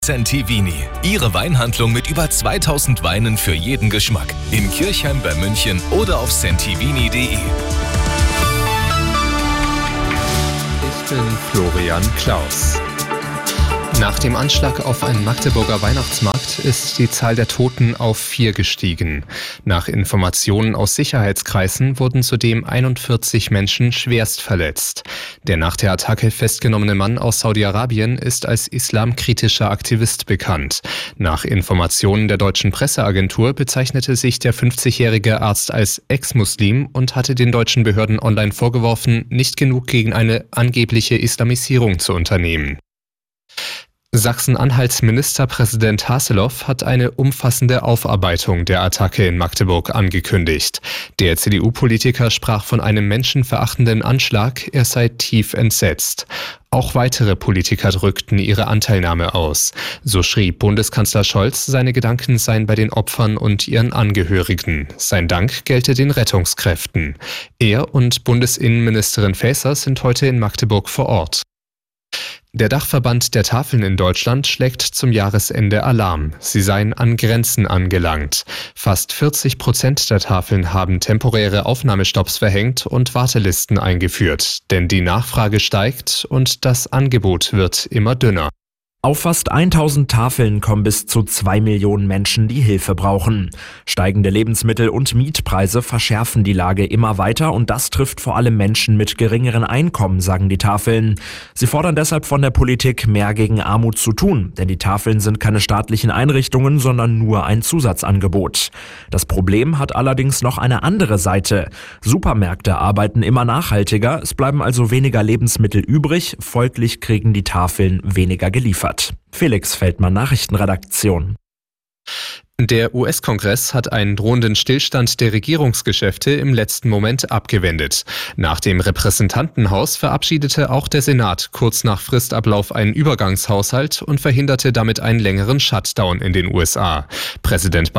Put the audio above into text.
Centivini, Ihre Weinhandlung mit über 2000 Weinen für jeden Geschmack. In Kirchheim bei München oder auf centivini.de. Ich bin Florian Klaus. Nach dem Anschlag auf einen Magdeburger Weihnachtsmarkt ist die Zahl der Toten auf 4 gestiegen. Nach Informationen aus Sicherheitskreisen wurden zudem 41 Menschen schwerst verletzt. Der nach der Attacke festgenommene Mann aus Saudi-Arabien ist als islamkritischer Aktivist bekannt. Nach Informationen der deutschen Presseagentur bezeichnete sich der 50-jährige Arzt als Ex-Muslim und hatte den deutschen Behörden online vorgeworfen, nicht genug gegen eine angebliche Islamisierung zu unternehmen. Sachsen-Anhalts Ministerpräsident Haseloff hat eine umfassende Aufarbeitung der Attacke in Magdeburg angekündigt. Der CDU-Politiker sprach von einem menschenverachtenden Anschlag, er sei tief entsetzt. Auch weitere Politiker drückten ihre Anteilnahme aus. So schrieb Bundeskanzler Scholz, seine Gedanken seien bei den Opfern und ihren Angehörigen. Sein Dank gelte den Rettungskräften. Er und Bundesinnenministerin Faeser sind heute in Magdeburg vor Ort. Der Dachverband der Tafeln in Deutschland schlägt zum Jahresende Alarm. Sie seien an Grenzen angelangt. Fast 40% der Tafeln haben temporäre Aufnahmestopps verhängt und Wartelisten eingeführt. Denn die Nachfrage steigt und das Angebot wird immer dünner. Auf fast 1000 Tafeln kommen bis zu 2 Millionen Menschen, die Hilfe brauchen. Steigende Lebensmittel- und Mietpreise verschärfen die Lage immer weiter und das trifft vor allem Menschen mit geringeren Einkommen, sagen die Tafeln. Sie fordern deshalb von der Politik, mehr gegen Armut zu tun, denn die Tafeln sind keine staatlichen Einrichtungen, sondern nur ein Zusatzangebot. Das Problem hat allerdings noch eine andere Seite. Supermärkte arbeiten immer nachhaltiger, es bleiben also weniger Lebensmittel übrig, folglich kriegen die Tafeln weniger geliefert. Felix Feldmann, Nachrichtenredaktion. Der US-Kongress hat einen drohenden Stillstand der Regierungsgeschäfte im letzten Moment abgewendet. Nach dem Repräsentantenhaus verabschiedete auch der Senat kurz nach Fristablauf einen Übergangshaushalt und verhinderte damit einen längeren Shutdown in den USA. Präsident